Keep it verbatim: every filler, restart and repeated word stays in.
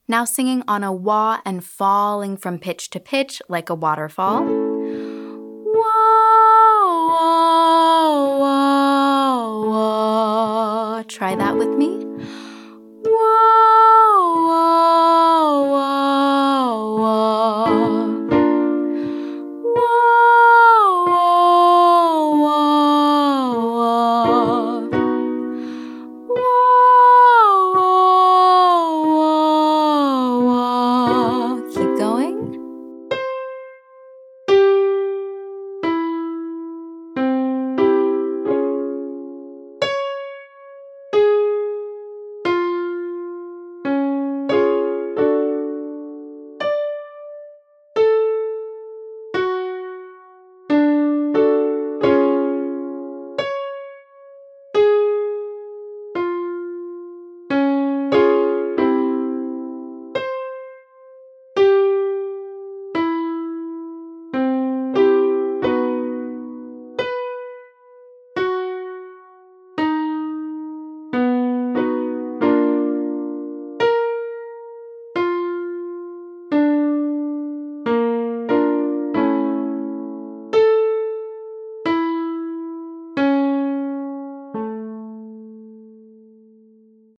Now singing on a wah and falling from pitch to pitch like a waterfall. Wah, wah, wah, wah. Try that with me.